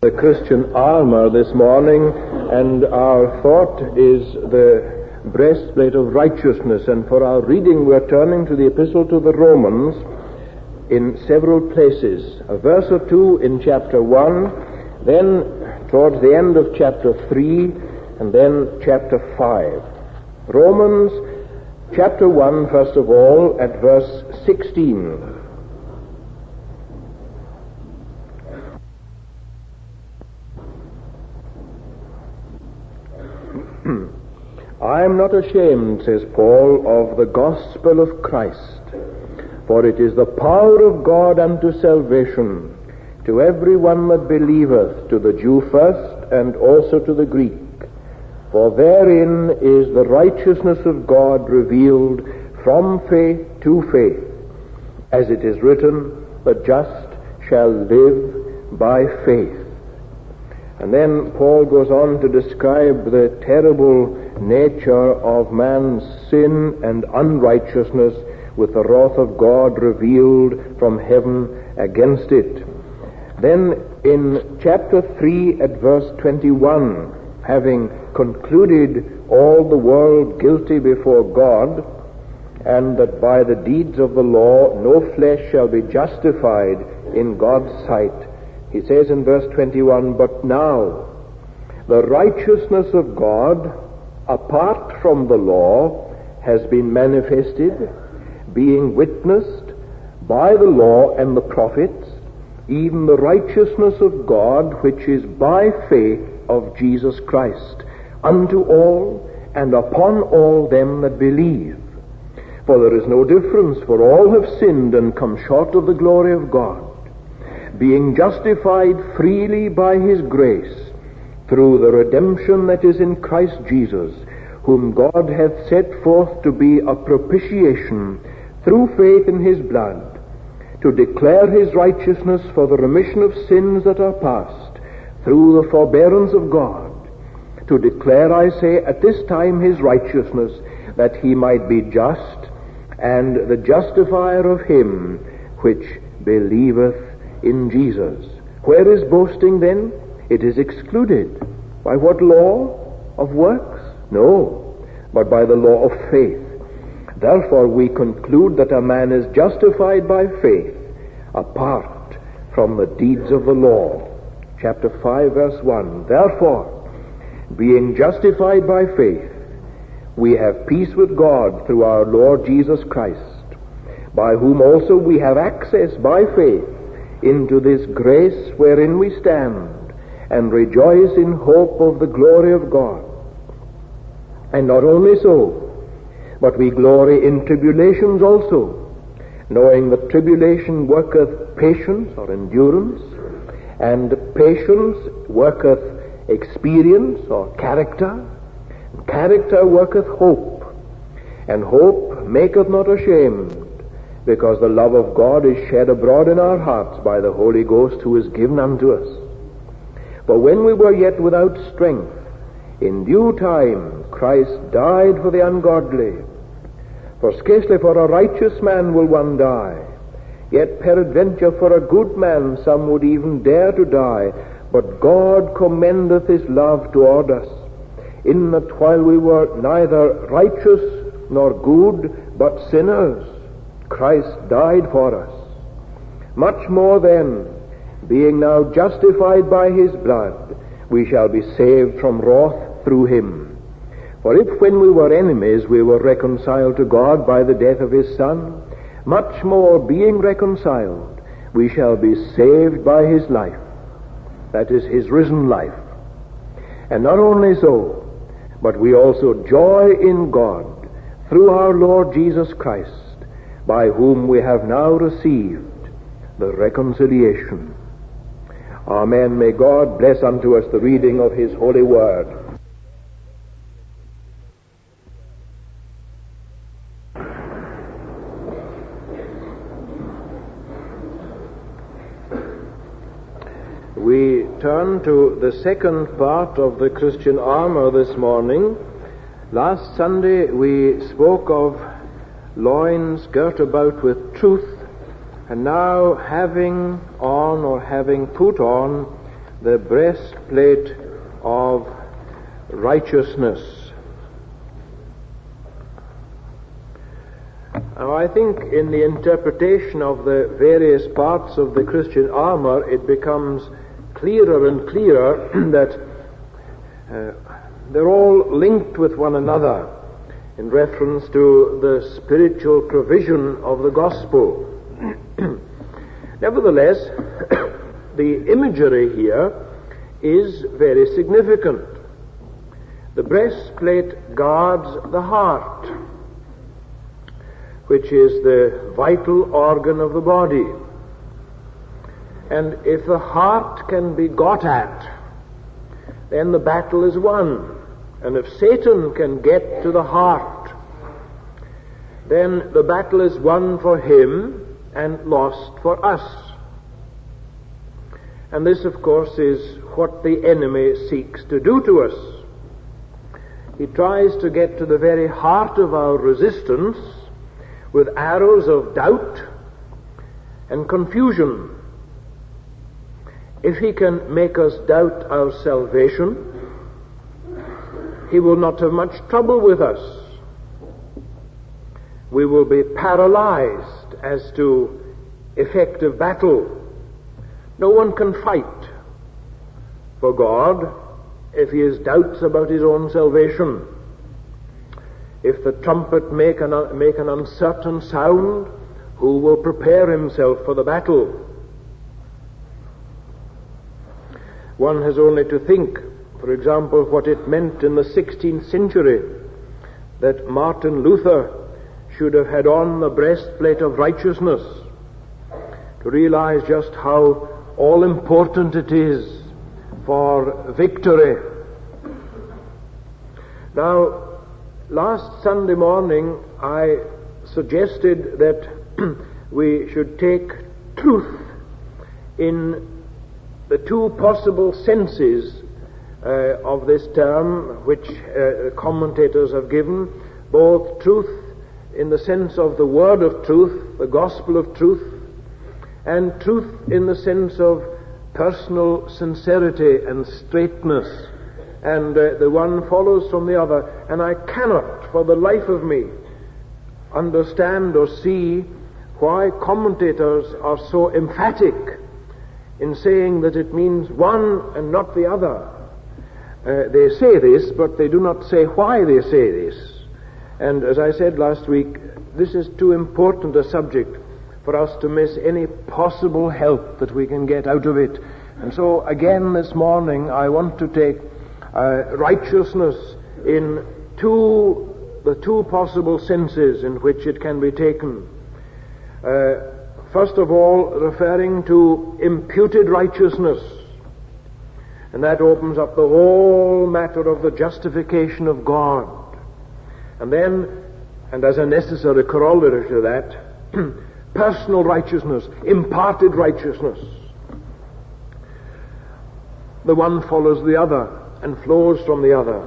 The Christian armor this morning, and our thought is the breastplate of righteousness. And for our reading, we're turning to the epistle to the Romans in several places. A verse or two in chapter 1, then towards the end of chapter 3, and then chapter 5. Romans chapter 1, first of all, at verse 16. I am not ashamed, says Paul, of the gospel of Christ, for it is the power of God unto salvation to every one that believeth, to the Jew first, and also to the Greek. For therein is the righteousness of God revealed from faith to faith, as it is written, the just shall live by faith. And then Paul goes on to describe the terrible nature of man's sin and unrighteousness with the wrath of God revealed from heaven against it. Then in chapter 3 at verse 21, having concluded all the world guilty before God, and that by the deeds of the law no flesh shall be justified in God's sight, he says in verse 21, but now the righteousness of God apart from the law has been manifested, being witnessed by the law and the prophets, even the righteousness of God which is by faith of Jesus Christ, unto all and upon all them that believe. For there is no difference, for all have sinned and come short of the glory of God, being justified freely by his grace, through the redemption that is in Christ Jesus, whom God hath set forth to be a propitiation through faith in his blood, to declare his righteousness for the remission of sins that are past, through the forbearance of God, to declare, I say, at this time his righteousness, that he might be just, and the justifier of him which believeth in Jesus. Where is boasting then? It is excluded. By what law? Of works? No, but by the law of faith. Therefore we conclude that a man is justified by faith apart from the deeds of the law. Chapter 5, verse 1. Therefore, being justified by faith, we have peace with God through our Lord Jesus Christ, by whom also we have access by faith into this grace wherein we stand, and rejoice in hope of the glory of God. And not only so, but we glory in tribulations also, knowing that tribulation worketh patience or endurance, and patience worketh experience or character, and character worketh hope, and hope maketh not ashamed, because the love of God is shed abroad in our hearts by the Holy Ghost who is given unto us. For when we were yet without strength, in due time Christ died for the ungodly. For scarcely for a righteous man will one die, yet peradventure for a good man some would even dare to die. But God commendeth his love toward us, in that while we were neither righteous nor good, but sinners, Christ died for us. Much more then, being now justified by his blood, we shall be saved from wrath through him. For if when we were enemies we were reconciled to God by the death of his Son, much more being reconciled, we shall be saved by his life, that is, his risen life. And not only so, but we also joy in God through our Lord Jesus Christ, by whom we have now received the reconciliation. Amen. May God bless unto us the reading of his holy word. We turn to the second part of the Christian armor this morning. Last Sunday we spoke of loins girt about with truth, and now having on or having put on the breastplate of righteousness. Now, I think in the interpretation of the various parts of the Christian armor, it becomes clearer and clearer that they're all linked with one another in reference to the spiritual provision of the gospel. Nevertheless, the imagery here is very significant. The breastplate guards the heart, which is the vital organ of the body. And if the heart can be got at, then the battle is won. And if Satan can get to the heart, then the battle is won for him and lost for us. And this, of course, is what the enemy seeks to do to us. He tries to get to the very heart of our resistance with arrows of doubt and confusion. If he can make us doubt our salvation, he will not have much trouble with us. We will be paralyzed as to effective battle. No one can fight for God if he has doubts about his own salvation. If the trumpet make an uncertain sound, who will prepare himself for the battle? One has only to think, for example, what it meant in the 16th century that Martin Luther should have had on the breastplate of righteousness, to realize just how all-important it is for victory. Now, last Sunday morning I suggested that we should take truth in the two possible senses of this term, which commentators have given, both truth in the sense of the word of truth, the gospel of truth, and truth in the sense of personal sincerity and straightness, and the one follows from the other. And I cannot for the life of me understand or see why commentators are so emphatic in saying that it means one and not the other. They say this, but they do not say why they say this. And as I said last week, this is too important a subject for us to miss any possible help that we can get out of it. And so again this morning I want to take righteousness in the two possible senses in which it can be taken. First of all, referring to imputed righteousness. And that opens up the whole matter of the justification of God. And then, and as a necessary corollary to that, personal righteousness, imparted righteousness. The one follows the other and flows from the other.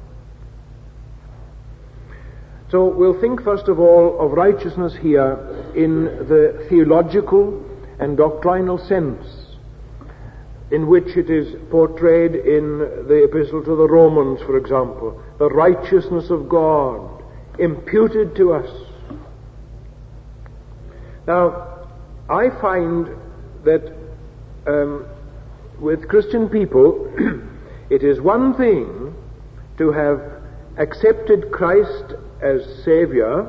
So we'll think first of all of righteousness here in the theological and doctrinal sense in which it is portrayed in the Epistle to the Romans, for example, the righteousness of God imputed to us. Now, I find that with Christian people, it is one thing to have accepted Christ as Savior,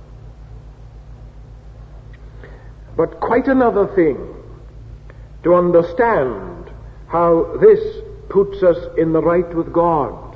but quite another thing to understand how this puts us in the right with God.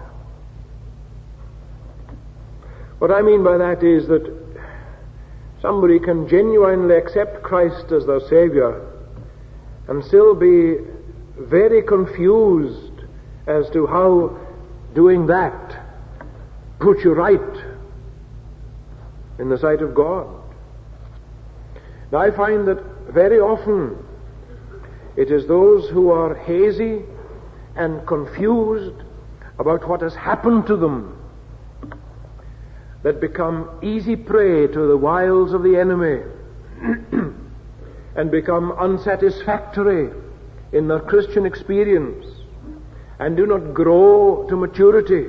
What I mean by that is that somebody can genuinely accept Christ as their Savior and still be very confused as to how doing that puts you right in the sight of God. Now I find that very often it is those who are hazy and confused about what has happened to them that become easy prey to the wiles of the enemy and become unsatisfactory in their Christian experience and do not grow to maturity.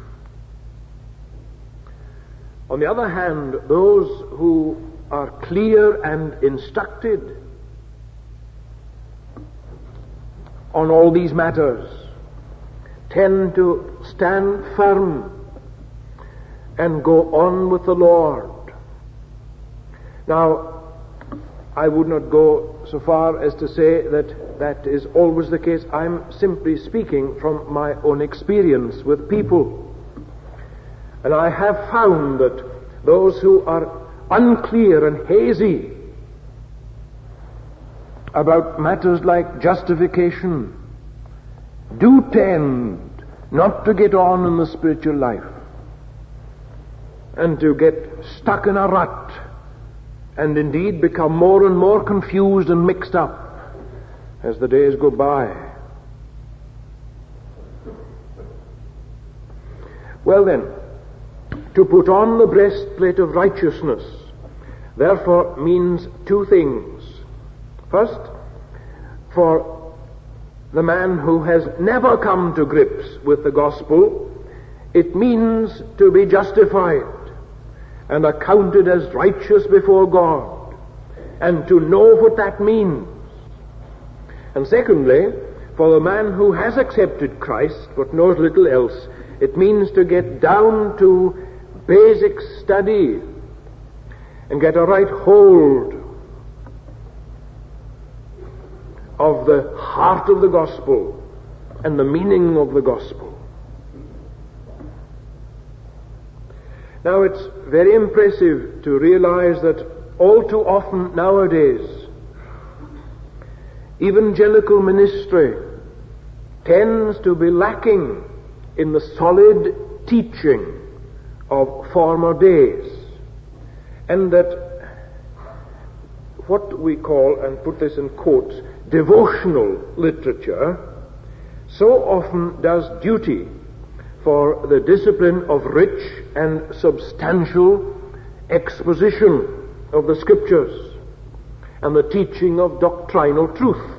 On the other hand, those who are clear and instructed on all these matters tend to stand firm and go on with the Lord. Now, I would not go so far as to say that that is always the case. I'm simply speaking from my own experience with people. And I have found that those who are unclear and hazy about matters like justification do tend not to get on in the spiritual life and to get stuck in a rut and indeed become more and more confused and mixed up as the days go by. Well then, to put on the breastplate of righteousness, therefore, means two things. First, for the man who has never come to grips with the gospel, it means to be justified and accounted as righteous before God, and to know what that means. And secondly, for the man who has accepted Christ but knows little else, it means to get down to basic study and get a right hold of the heart of the gospel and the meaning of the gospel. Now, it's very impressive to realize that all too often nowadays, evangelical ministry tends to be lacking in the solid teaching of former days, and that what we call, and put this in quotes, devotional literature so often does duty for the discipline of rich and substantial exposition of the Scriptures and the teaching of doctrinal truth.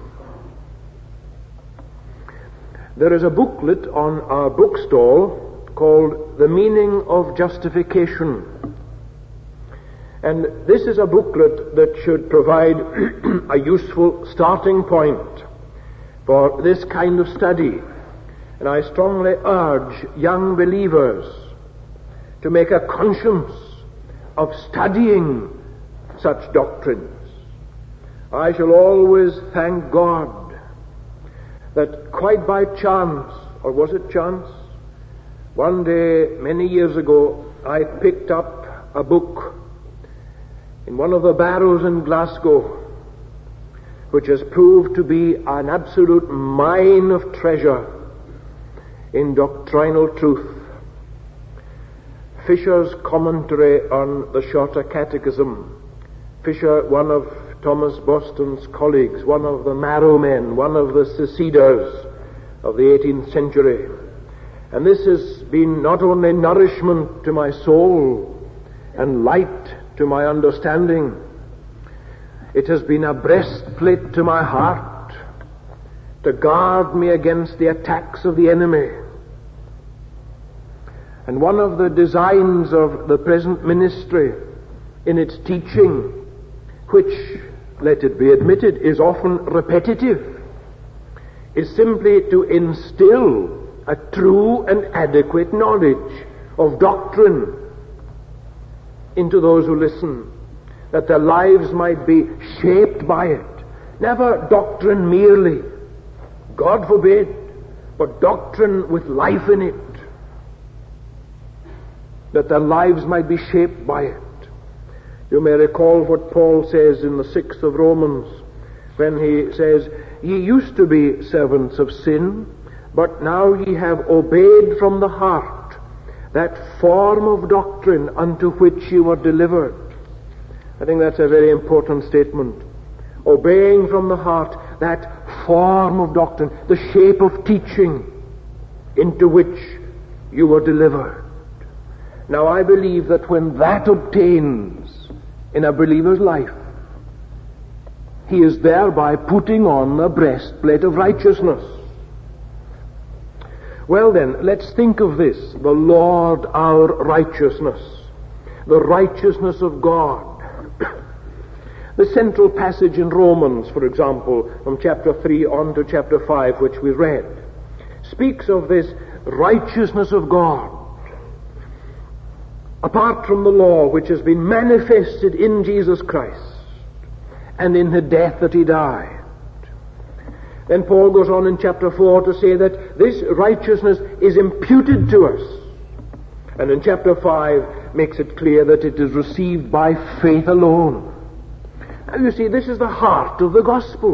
There is a booklet on our bookstall called The Meaning of Justification. And this is a booklet that should provide a useful starting point for this kind of study. And I strongly urge young believers to make a conscience of studying such doctrines. I shall always thank God that quite by chance, or was it chance? One day, many years ago, I picked up a book in one of the barrows in Glasgow, which has proved to be an absolute mine of treasure in doctrinal truth. Fisher's commentary on the Shorter Catechism. Fisher, one of Thomas Boston's colleagues, one of the Marrow men, one of the seceders of the 18th century. And this has been not only nourishment to my soul and light to my understanding, it has been a breastplate to my heart to guard me against the attacks of the enemy. And one of the designs of the present ministry in its teaching, which, let it be admitted, is often repetitive, is simply to instill a true and adequate knowledge of doctrine into those who listen, that their lives might be shaped by it. Never doctrine merely, God forbid, but doctrine with life in it, that their lives might be shaped by it. You may recall what Paul says in the 6th of Romans, when he says, "Ye used to be servants of sin, but now ye have obeyed from the heart that form of doctrine unto which you were delivered." I think that's a very important statement. Obeying from the heart that form of doctrine, the shape of teaching into which you were delivered. Now, I believe that when that obtains in a believer's life, he is thereby putting on the breastplate of righteousness. Well then, let's think of this, the Lord our righteousness, the righteousness of God. The central passage in Romans, for example, from chapter 3 on to chapter 5, which we read, speaks of this righteousness of God, apart from the law, which has been manifested in Jesus Christ and in the death that he died. Then Paul goes on in chapter 4 to say that this righteousness is imputed to us. And in chapter 5 makes it clear that it is received by faith alone. Now you see, this is the heart of the gospel.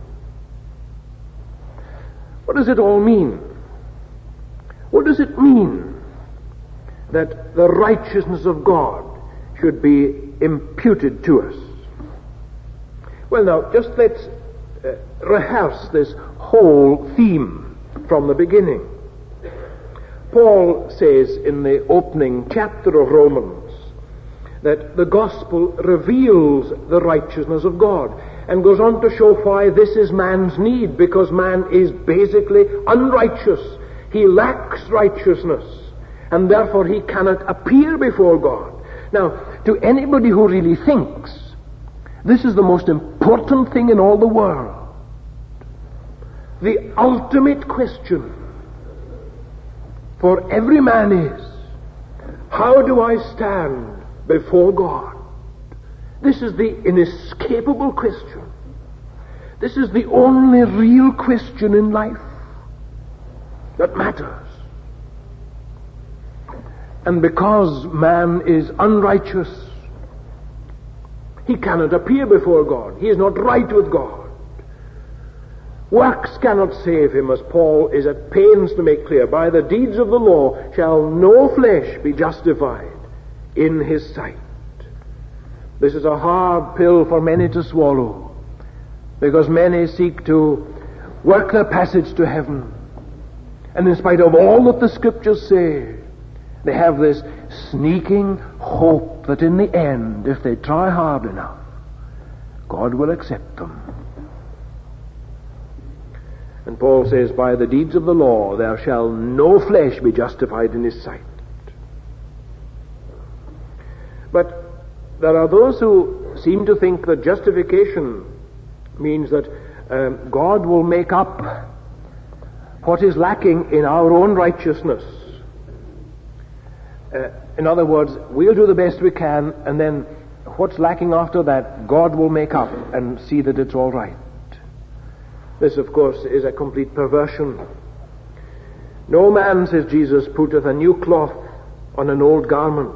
What does it all mean? What does it mean that the righteousness of God should be imputed to us? Well now, just let's rehearse this whole theme from the beginning. Paul says in the opening chapter of Romans that the gospel reveals the righteousness of God, and goes on to show why this is man's need, because man is basically unrighteous. He lacks righteousness, and therefore he cannot appear before God. Now, to anybody who really thinks this is the most important thing in all the world, the ultimate question for every man is, how do I stand before God? This is the inescapable question. This is the only real question in life that matters. And because man is unrighteous, he cannot appear before God. He is not right with God. Works cannot save him, as Paul is at pains to make clear. By the deeds of the law shall no flesh be justified in his sight. This is a hard pill for many to swallow, because many seek to work their passage to heaven. And in spite of all that the Scriptures say, they have this sneaking hope that in the end, if they try hard enough, God will accept them. And Paul says, by the deeds of the law there shall no flesh be justified in his sight. But there are those who seem to think that justification means that God will make up what is lacking in our own righteousness. In other words, we'll do the best we can, and then what's lacking after that, God will make up and see that it's all right. This, of course, is a complete perversion. No man, says Jesus, putteth a new cloth on an old garment.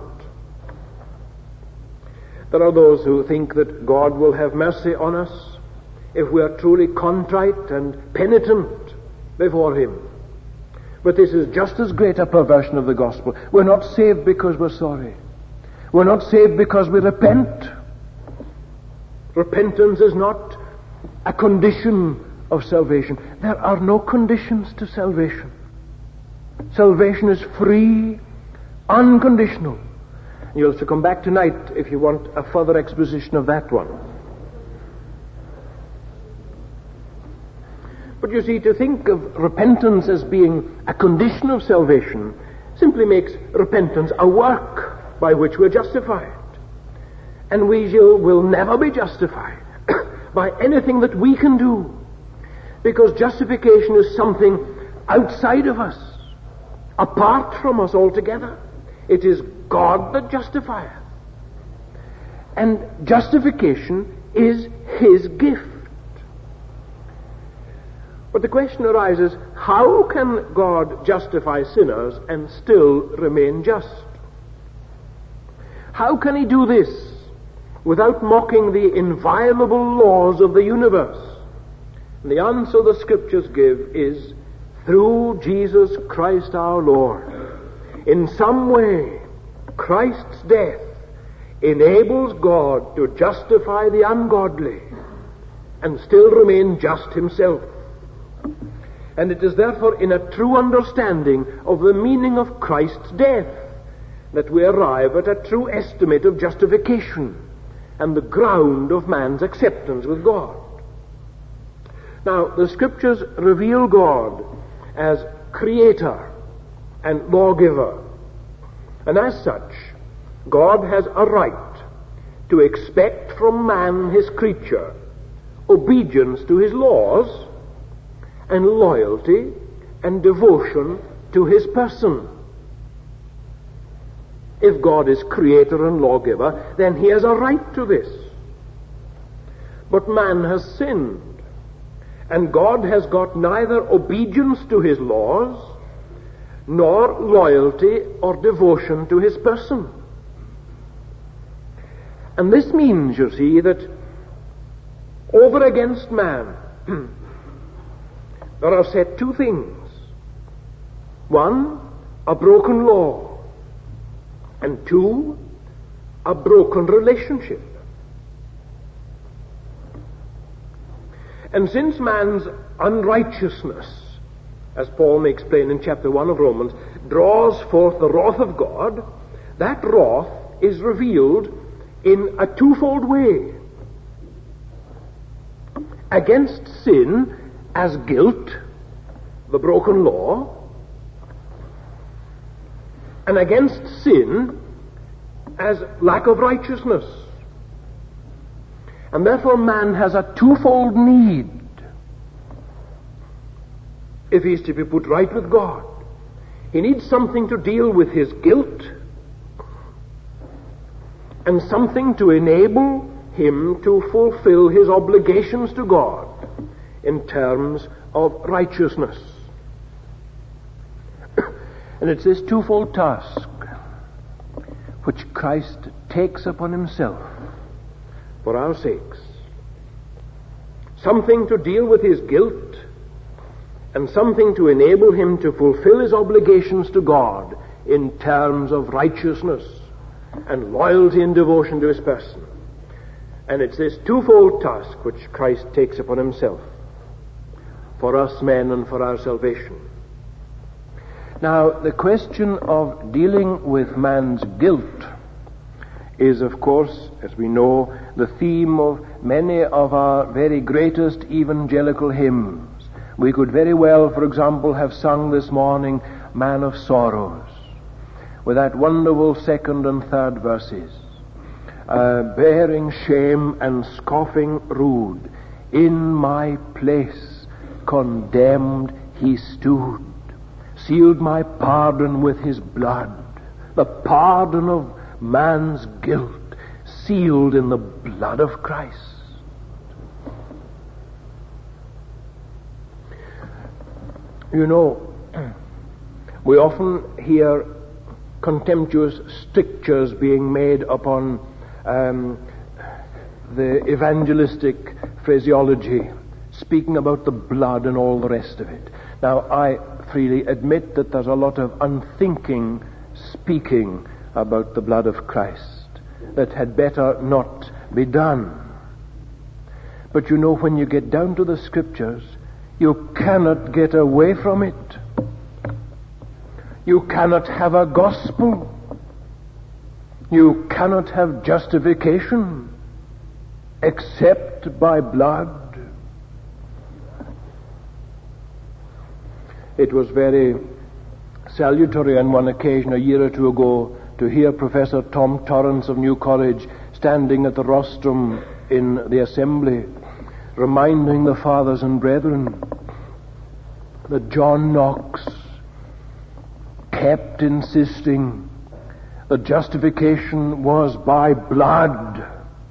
There are those who think that God will have mercy on us if we are truly contrite and penitent before him. But this is just as great a perversion of the gospel. We're not saved because we're sorry. We're not saved because we repent. Repentance is not a condition of salvation. There are no conditions to salvation. Salvation is free, unconditional. You'll have to come back tonight if you want a further exposition of that one. But you see, to think of repentance as being a condition of salvation simply makes repentance a work by which we're justified. And we will never be justified by anything that we can do, because justification is something outside of us, apart from us altogether. It is God that justifieth. And justification is his gift. But the question arises, how can God justify sinners and still remain just? How can he do this without mocking the inviolable laws of the universe? And the answer the Scriptures give is, through Jesus Christ our Lord. In some way, Christ's death enables God to justify the ungodly and still remain just himself. And it is therefore in a true understanding of the meaning of Christ's death that we arrive at a true estimate of justification and the ground of man's acceptance with God. Now, the Scriptures reveal God as creator and lawgiver. And as such, God has a right to expect from man, his creature, obedience to his laws and loyalty and devotion to his person. If God is creator and lawgiver, then he has a right to this. But man has sinned, and God has got neither obedience to his laws nor loyalty or devotion to his person. And this means, you see, that over against man there are set two things. One, a broken law, and two, a broken relationship. And since man's unrighteousness, as Paul makes plain in chapter 1 of Romans, draws forth the wrath of God, that wrath is revealed in a twofold way. Against sin as guilt, the broken law, and against sin as lack of righteousness. And therefore man has a twofold need if he is to be put right with God. He needs something to deal with his guilt and something to enable him to fulfill his obligations to God in terms of righteousness. And it's this twofold task which Christ takes upon himself for our sakes. Something to deal with his guilt and something to enable him to fulfill his obligations to God in terms of righteousness and loyalty and devotion to his person. And it's this twofold task which Christ takes upon himself for us men and for our salvation. Now, the question of dealing with man's guilt is, of course, as we know, the theme of many of our very greatest evangelical hymns. We could very well, for example, have sung this morning, Man of Sorrows, with that wonderful second and third verses. Bearing shame and scoffing rude, in my place condemned he stood, sealed my pardon with his blood, the pardon of man's guilt, sealed in the blood of Christ. You know, we often hear contemptuous strictures being made upon the evangelistic phraseology, speaking about the blood and all the rest of it. Now, I freely admit that there's a lot of unthinking speaking about the blood of Christ that had better not be done. But you know, when you get down to the Scriptures, you cannot get away from it. You cannot have a gospel. You cannot have justification except by blood. It was very salutary on one occasion a year or two ago to hear Professor Tom Torrance of New College standing at the rostrum in the assembly, reminding the fathers and brethren that John Knox kept insisting that justification was by blood,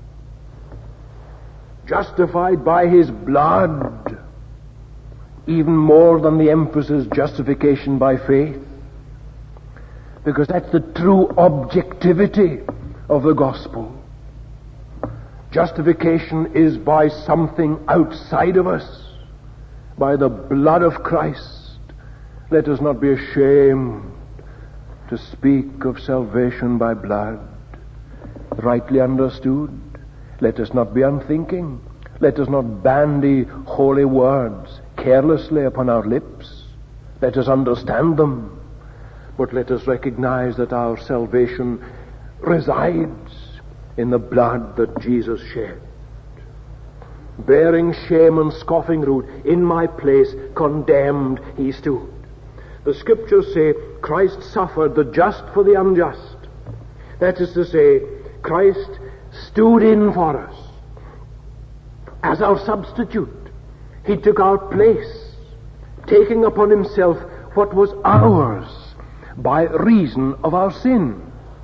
justified by his blood, even more than the emphasis justification by faith, because that's the true objectivity of the gospel. Justification is by something outside of us, by the blood of Christ. Let us not be ashamed to speak of salvation by blood. Rightly understood, let us not be unthinking. Let us not bandy holy words carelessly upon our lips. Let us understand them, but let us recognize that our salvation resides in the blood that Jesus shed. bearing shame and scoffing rude, in my place condemned he stood. The scriptures say Christ suffered the just for the unjust. That is to say, Christ stood in for us as our substitute. He took our place, taking upon himself what was ours by reason of our sin.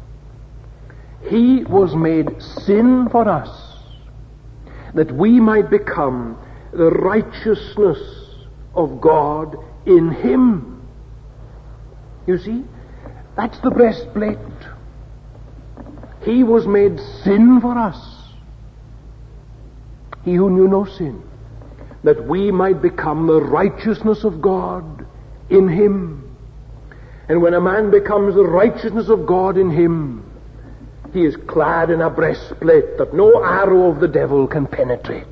He was made sin for us, that we might become the righteousness of God in him. You see, that's the breastplate. He was made sin for us, he who knew no sin, that we might become the righteousness of God in him. And when a man becomes the righteousness of God in him, he is clad in a breastplate that no arrow of the devil can penetrate.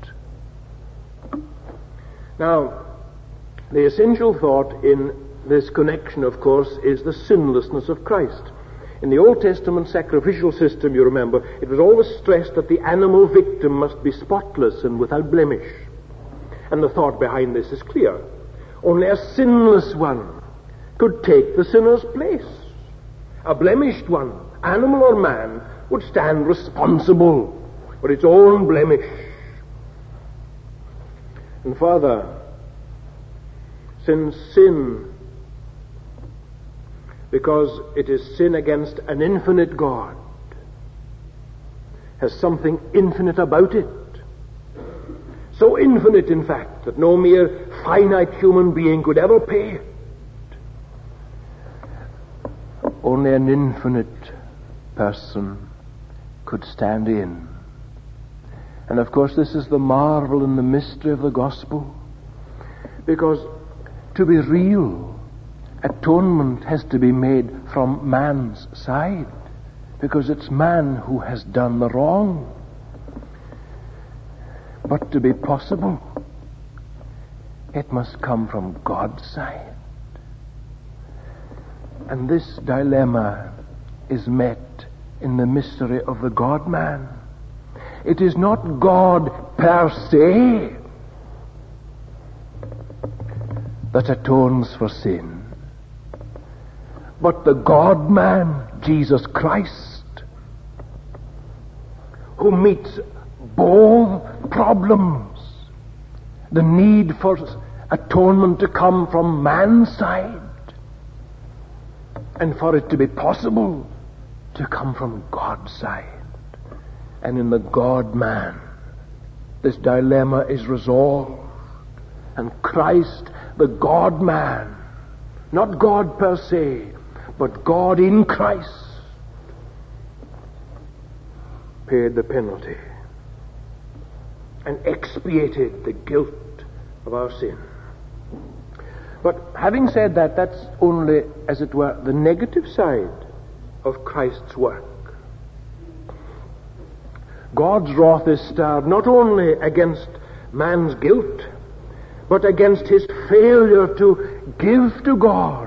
Now, the essential thought in this connection, of course, is the sinlessness of Christ. In the Old Testament sacrificial system, you remember, it was always stressed that the animal victim must be spotless and without blemish. And the thought behind this is clear. Only a sinless one could take the sinner's place. A blemished one, animal or man, would stand responsible for its own blemish. And further, since sin, because it is sin against an infinite God, has something infinite about it. So infinite, in fact, that no mere finite human being could ever pay it. Only an infinite person could stand in. And of course this is the marvel and the mystery of the gospel, because to be real, atonement has to be made from man's side, because it's man who has done the wrong. But to be possible, it must come from God's side. And this dilemma is met in the mystery of the God-man. It is not God per se that atones for sin, but the God-man, Jesus Christ, who meets both problems. The need for atonement to come from man's side, and for it to be possible to come from God's side. And in the God-man, this dilemma is resolved. And Christ, the God-man, not God per se, but God in Christ, paid the penalty and expiated the guilt of our sin. But having said that, that's only, as it were, the negative side of Christ's work. God's wrath is stirred not only against man's guilt, but against his failure to give to God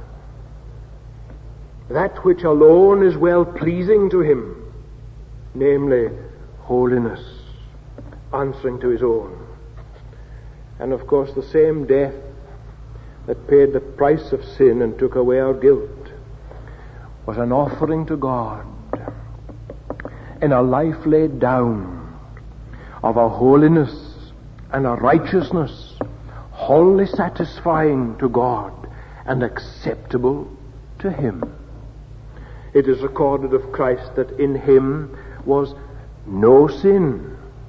that which alone is well pleasing to him, namely holiness, answering to his own. And of course the same death that paid the price of sin and took away our guilt was an offering to God in a life laid down of a holiness and a righteousness wholly satisfying to God and acceptable to him. It is recorded of Christ that in him was no sin.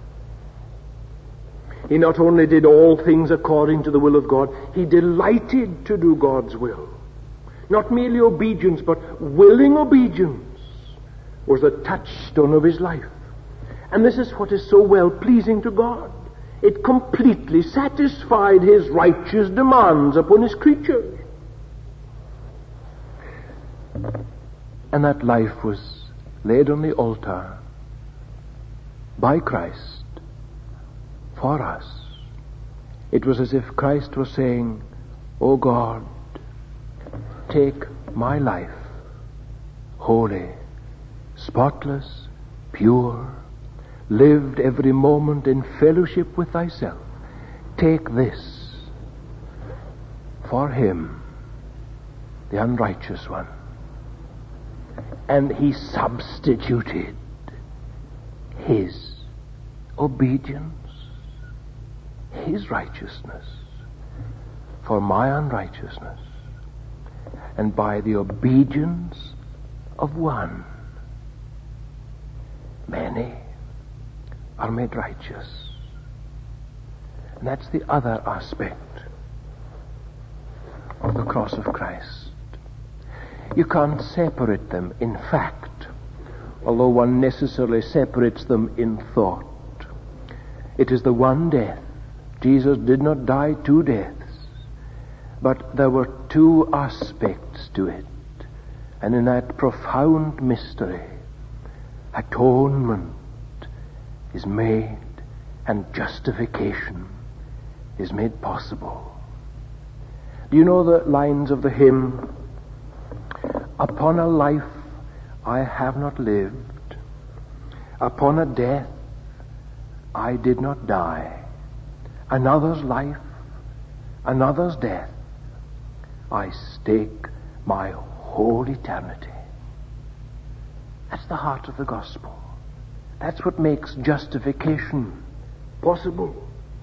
He not only did all things according to the will of God, he delighted to do God's will. Not merely obedience, but willing obedience was the touchstone of his life. And this is what is so well pleasing to God. It completely satisfied his righteous demands upon his creatures. And that life was laid on the altar by Christ for us. It was as if Christ was saying, "O God, take my life, holy, spotless, pure, lived every moment in fellowship with thyself. Take this for him, the unrighteous one. And he substituted his obedience, his righteousness, for my unrighteousness. And by the obedience of one, many are made righteous. And that's the other aspect of the cross of Christ. You can't separate them in fact, although one necessarily separates them in thought. It is the one death. Jesus did not die two deaths, but there were two aspects to it. And in that profound mystery, atonement is made and justification is made possible. Do you know the lines of the hymn? Upon a life I have not lived, upon a death I did not die, another's life, another's death, I stake my whole eternity. That's the heart of the gospel. That's what makes justification possible.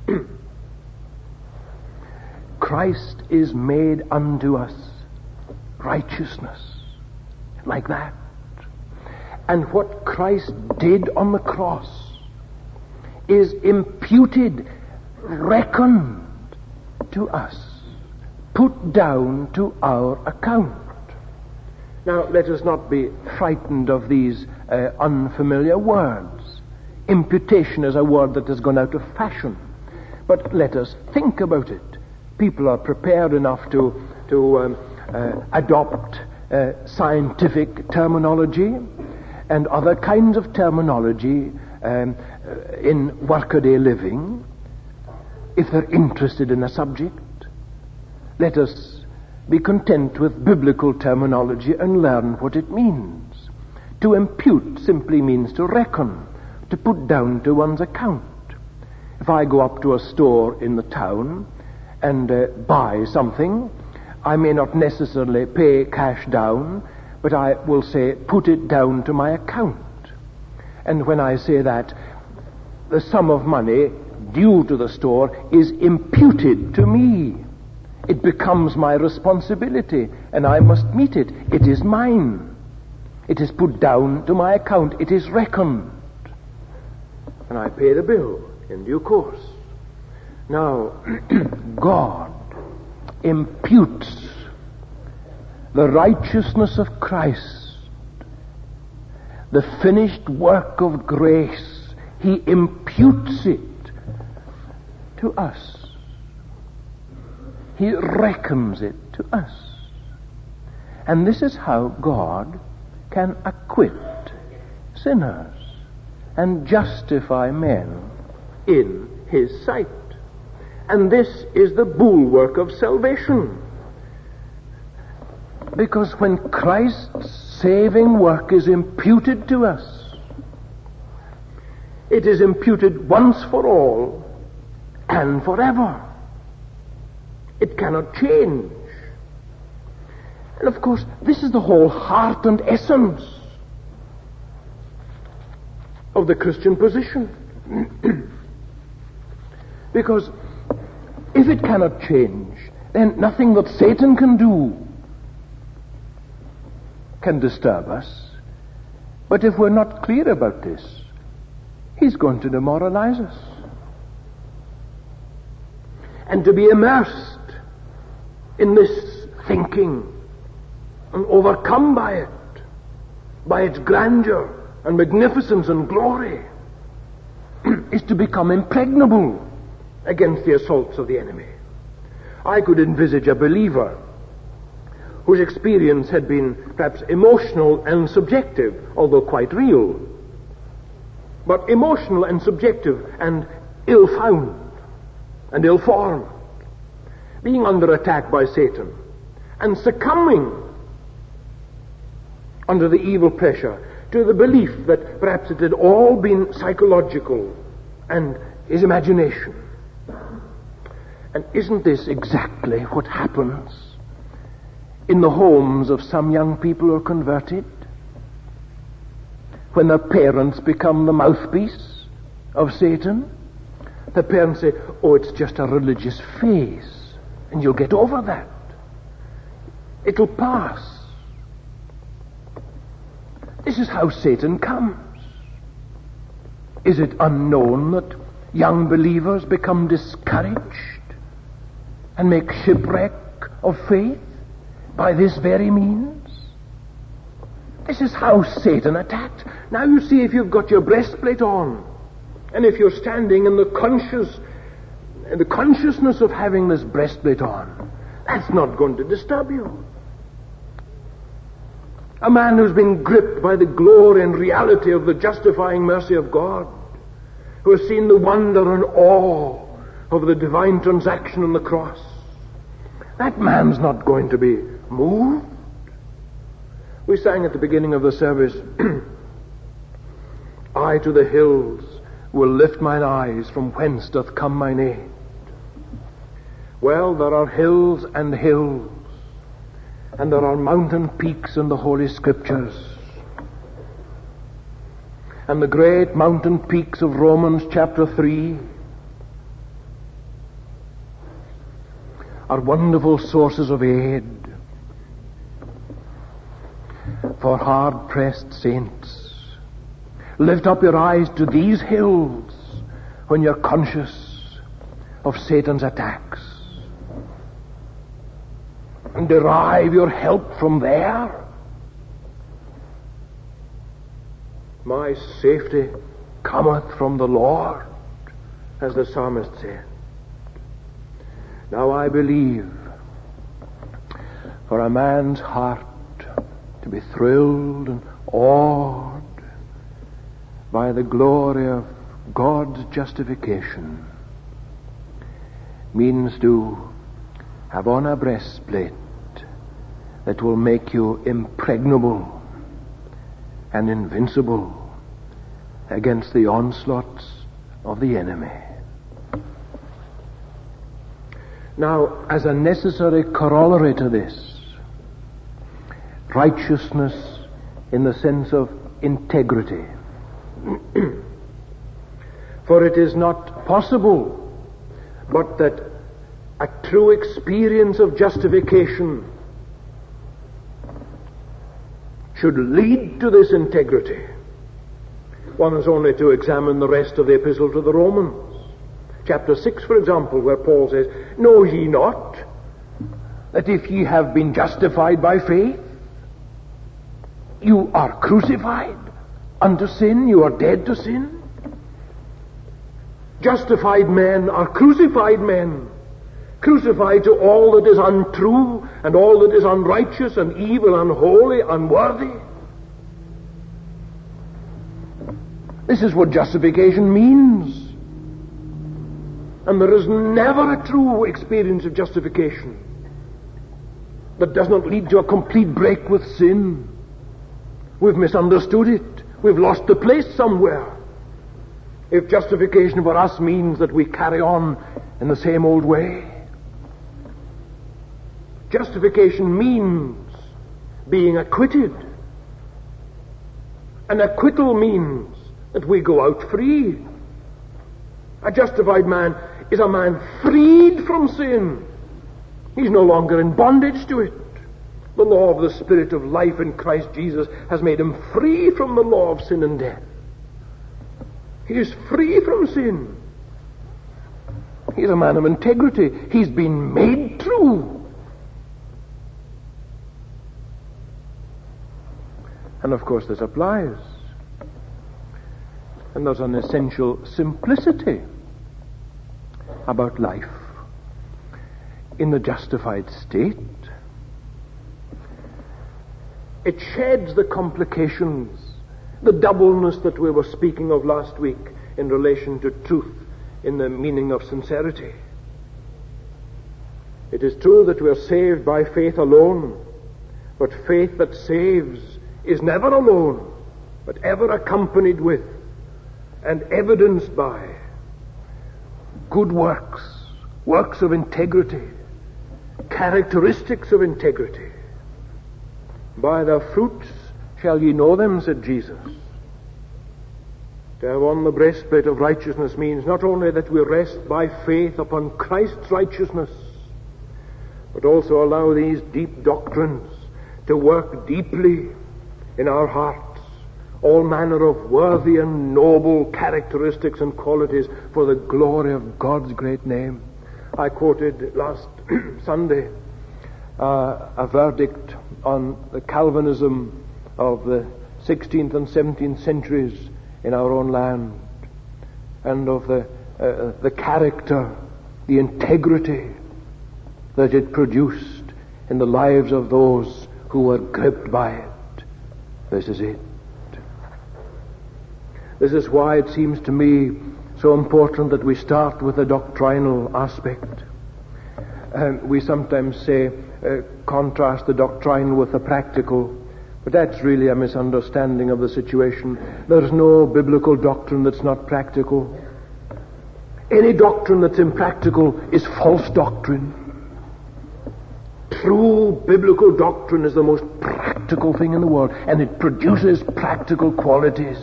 Christ is made unto us righteousness, like that. And what Christ did on the cross is imputed, reckoned to us, put down to our account. Now, let us not be frightened of these unfamiliar words. Imputation is a word that has gone out of fashion. But let us think about it. People are prepared enough to adopt scientific terminology and other kinds of terminology in workaday living if they're interested in a subject. Let us be content with biblical terminology and learn what it means. To impute simply means to reckon, to put down to one's account. If I go up to a store in the town and buy something, I may not necessarily pay cash down, but I will say, put it down to my account. And when I say that, the sum of money due to the store is imputed to me. It becomes my responsibility, and I must meet it. It is mine. It is put down to my account. It is reckoned. And I pay the bill in due course. Now, God imputes the righteousness of Christ, the finished work of grace. He imputes it to us. He reckons it to us. And this is how God can acquit sinners and justify men in his sight. And this is the bulwark of salvation. Because when Christ's saving work is imputed to us, it is imputed once for all and forever. It cannot change. And of course, this is the whole heart and essence of the Christian position. Because if it cannot change, then nothing that Satan can do can disturb us. But if we're not clear about this, he's going to demoralize us. And to be immersed in this thinking and overcome by its grandeur and magnificence and glory, is to become impregnable against the assaults of the enemy. I could envisage a believer whose experience had been perhaps emotional and subjective, although quite real, but emotional and subjective and ill-found and ill-formed, being under attack by Satan and succumbing under the evil pressure to the belief that perhaps it had all been psychological and his imagination. And isn't this exactly what happens in the homes of some young people who are converted? When their parents become the mouthpiece of Satan, the parents say, oh, it's just a religious phase, and you'll get over that. It'll pass. This is how Satan comes. Is it unknown that young believers become discouraged and make shipwreck of faith by this very means? This is how Satan attacked. Now you see, if you've got your breastplate on, and if you're standing in the consciousness of having this breastplate on, that's not going to disturb you. A man who's been gripped by the glory and reality of the justifying mercy of God, who has seen the wonder and awe of the divine transaction on the cross, that man's not going to be moved. We sang at the beginning of the service, I to the hills will lift mine eyes, from whence doth come mine aid. Well, there are hills and hills, and there are mountain peaks in the Holy Scriptures. And the great mountain peaks of Romans chapter 3 are wonderful sources of aid for hard-pressed saints. Lift up your eyes to these hills when you're conscious of Satan's attacks, and derive your help from there. My safety cometh from the Lord, as the psalmist said. Now I believe for a man's heart to be thrilled and awed by the glory of God's justification means to have on a breastplate that will make you impregnable and invincible against the onslaughts of the enemy. Now, as a necessary corollary to this, righteousness in the sense of integrity. For it is not possible but that a true experience of justification should lead to this integrity. One has only to examine the rest of the epistle to the Romans. Chapter 6, for example, where Paul says, know ye not that if ye have been justified by faith, you are crucified unto sin, you are dead to sin? Justified men are crucified men, crucified to all that is untrue and all that is unrighteous and evil, unholy, unworthy. This is what justification means. And there is never a true experience of justification that does not lead to a complete break with sin. We've misunderstood it. We've lost the place somewhere. If justification for us means that we carry on in the same old way. Justification means being acquitted. An acquittal means that we go out free. A justified man is a man freed from sin. He's no longer in bondage to it. The law of the Spirit of life in Christ Jesus has made him free from the law of sin and death. He is free from sin. He's a man of integrity. He's been made true. And of course this applies. And there's an essential simplicity about life in the justified state. It sheds the complications, the doubleness that we were speaking of last week in relation to truth in the meaning of sincerity. It is true that we are saved by faith alone, but faith that saves is never alone. but ever accompanied with and evidenced by good works, works of integrity, characteristics of integrity. By their fruits shall ye know them, said Jesus. To have on the breastplate of righteousness means not only that we rest by faith upon Christ's righteousness, but also allow these deep doctrines to work deeply in our hearts, all manner of worthy and noble characteristics and qualities for the glory of God's great name. I quoted last Sunday a verdict on the Calvinism of the 16th and 17th centuries in our own land, and of the character, the integrity that it produced in the lives of those who were gripped by it. This is it. This is why it seems to me so important that we start with the doctrinal aspect. We sometimes say, contrast the doctrinal with the practical, but that's really a misunderstanding of the situation. There's no biblical doctrine that's not practical. Any doctrine that's impractical is false doctrine. True biblical doctrine is the most practical thing in the world, and it produces practical qualities.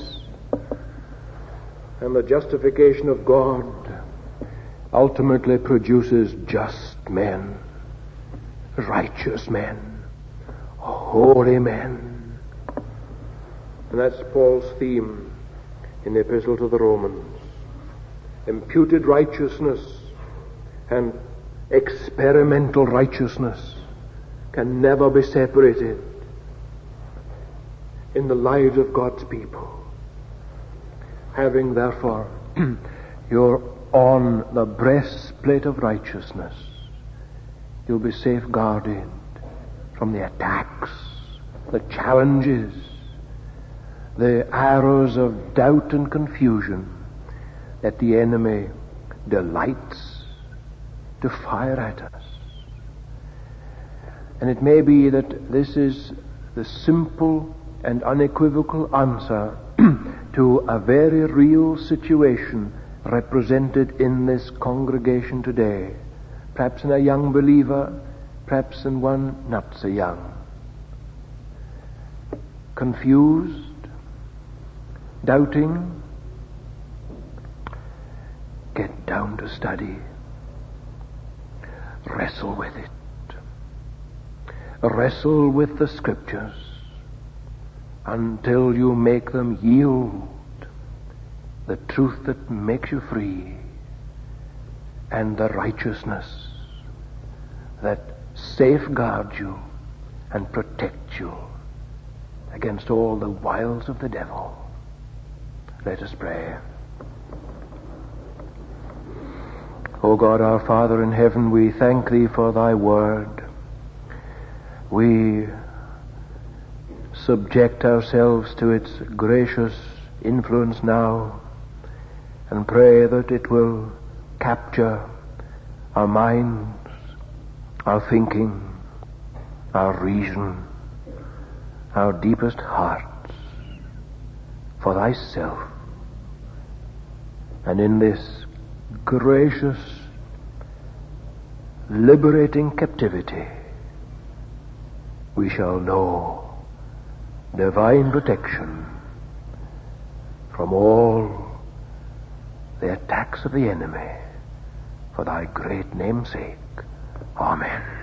And the justification of God ultimately produces just men, righteous men, holy men. And that's Paul's theme in the Epistle to the Romans. Imputed righteousness and experimental righteousness can never be separated in the lives of God's people. Having therefore you're on the breastplate of righteousness, you'll be safeguarded from the attacks, the challenges, the arrows of doubt and confusion that the enemy delights to fire at us. And it may be that this is the simple and unequivocal answer to a very real situation represented in this congregation today, perhaps in a young believer, perhaps in one not so young. Confused, doubting, get down to study. Wrestle with it. Wrestle with the Scriptures until you make them yield the truth that makes you free and the righteousness that safeguards you and protects you against all the wiles of the devil. Let us pray. O God, our Father in heaven, we thank Thee for Thy word. We subject ourselves to its gracious influence now and pray that it will capture our minds, our thinking, our reason, our deepest hearts for Thyself. And in this gracious, liberating captivity, we shall know divine protection from all the attacks of the enemy for Thy great name's sake. Amen.